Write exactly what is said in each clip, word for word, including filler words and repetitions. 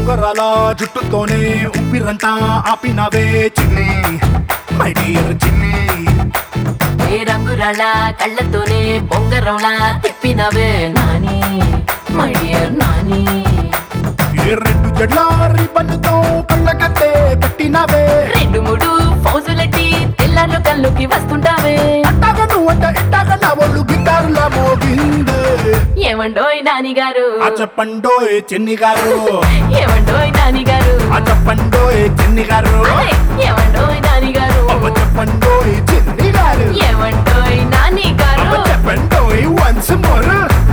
ఉంగరాల జుట్టుతోనే ఉప్పిరంతా ఆపినవే చిన్ని my dear చిన్ని ఏ రంగురాళ్ళ కళ్ళతోనే బొంగరంలా తిప్పినవే నాని మై డియర్ నాని ఏ రెండు జడ్ల రిబ్బన్తో కళ్ళకట్టే కట్టినవే రెండు మూడు ఫౌజులెట్టి తెల్లార్లు కళ్ళుకి వస్తుంటావే అట్టాగా నువ్వంటే ఇట్టాగా నా ఒళ్ళు గిటారులా మోగిందే ఏమండోయ్ నాని గారు ఆ చెప్పండోయ్ చిన్ని గారు ఏమండోయ్ నాని గారు ఆ చెప్పండోయ్ చిన్ని గారు అరే, ఏమండోయ్ నాని గారు అవ్వ చెప్పండోయ్ చిన్ని గారు ఏమండోయ్ నాని గారు అవ్వ చెప్పండోయ్ వన్స్ మోర్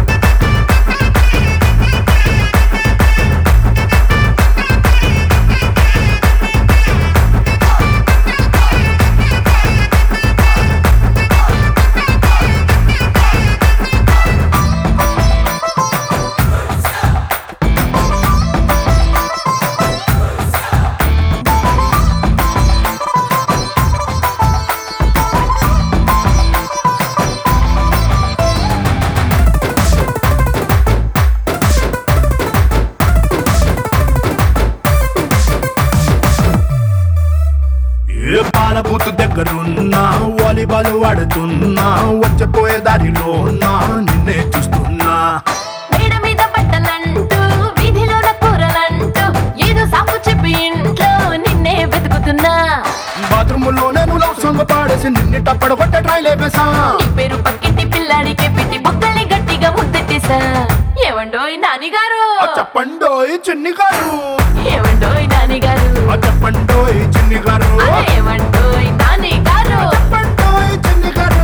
ఏ పాల బూతు దగ్గరున్నా వాలీబాల్ ఆడుతున్నా వచ్చపోయే దారిలో నా నిన్నే చూస్తున్నా మేడ మీద బట్టలంటూ వీధిలోన కూరలంటూ ఏదో సాకు చెప్పి ఇంట్లో నిన్నే వెతుకుతున్నా బాత్రూమ్ లో నేను లవ్ సాంగ్ పాడేసి నిన్ను టప్పడు కొట్ట ట్రై లేపేసా నీ పేరు పక్కింటి పిల్లాడికి పెట్టి బొక్కల్ని గట్టిగా ముద్దెట్టేసా ఏమండోయ్ నాని గారు ఆ చెప్పండోయ్ చిన్ని గారు ఏమండోయ్ నాని గారు ఆ చెప్పండోయ్ చిన్ని గారు అరే, ఏమండోయ్ నాని గారు ఆ చెప్పండోయ్ చిన్ని గారు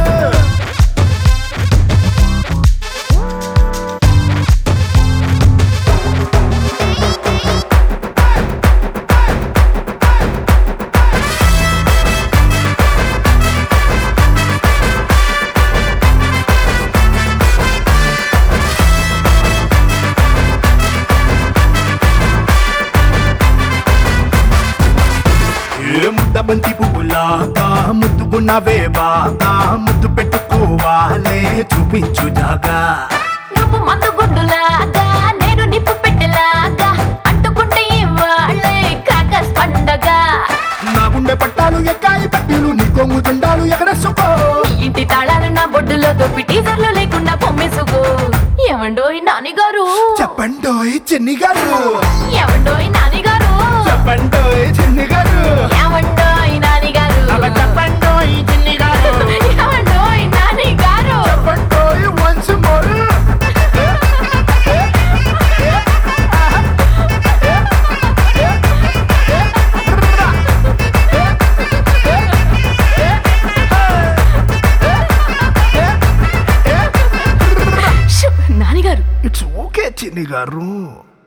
ఏ ముద్ద బంతి పువ్వులాగా ముద్దుకున్నవే బాగా ముద్దు పెట్టుకోవాలే చూపించు జాగా నువ్వు మందు గుడ్డులాగా నేను నిప్పు పెట్టెలాగా అంటుకుంటే ఇవాళ్ళే క్రాకర్స్ పండగ నా గుండె పట్టాలు ఎక్కాయి పట్టీలు నీ కొంగు జెండాలు ఎగరేసుకో నీ ఇంటి తాళాలు నా బొడ్డులో దొప్పి టీజర్లు లేకుండా పొమ్మేసుకో ఏమండోయ్ నాని గారు చెప్పండోయ్ చిన్ని గారు ఏమండోయ్ నాని గారు చెప్పండోయ్ చిన్ని గారు ఏమండోయ్ నాని గారు అవ చెప్పండోయ్ చిన్ని గారు ఏమండోయ్ నాని గారు చెప్పండోయ్ వన్స్ మోర్ నాని గారు ఇట్స్ ఓకే చిన్ని గారు